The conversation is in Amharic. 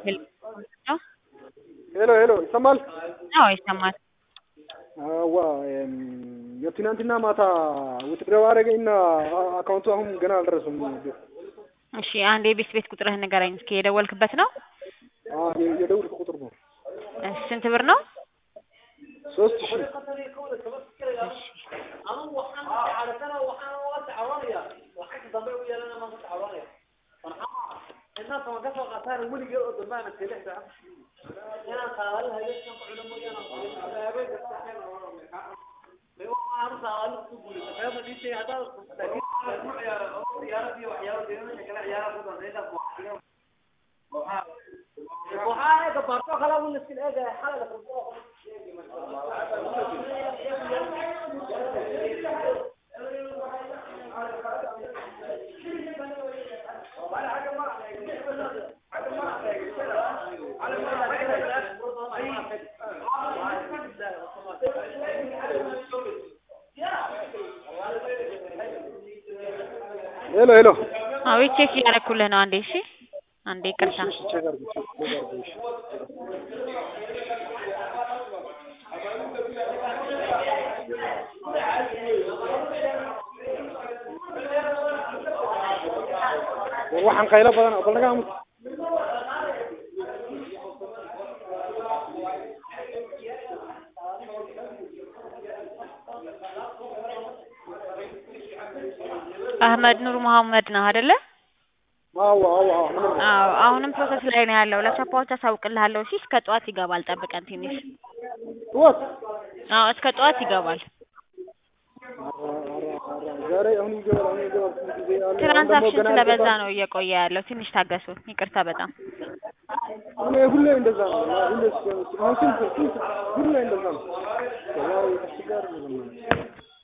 ሄሎ ሄሎ ይሰማል? አዎ ይሰማል። አዋ የትናንትና ማታ ውትድረው አደረገኝና አካውንቱ አሁን ገና አልደረሰም። እሺ አንዴ ቤት ቁጥርህን ንገረኝ እስኪ የደወልክበት ነው? የደውል ቁጥር ነው። እሺ ስንት ብር ነው? 3000 ሄሎ ሄሎ አዎ ቼክ ያደረኩልህ ነው። አንዴ እሺ አንዴ ይቅርታ። waxaan qaylo badan oo laga aamus አህመድ ኑር መሐመድ ነው አይደለ? አዎ አሁንም ፕሮሰስ ላይ ነው ያለው። ለሰፖርት አሳውቅልሃለሁ። እሺ እስከ ጠዋት ይገባል። ጠብቀን ትንሽ። ወት እስከ ጠዋት ይገባል። ዛሬ አሁን ይገባል ትራንዛክሽን ስለበዛ ነው እየቆየ ያለው። ትንሽ ታገሱ። ይቅርታ በጣም ሁሌ እንደዛ ነው። ሁሌ እንደዛ ነው። ያው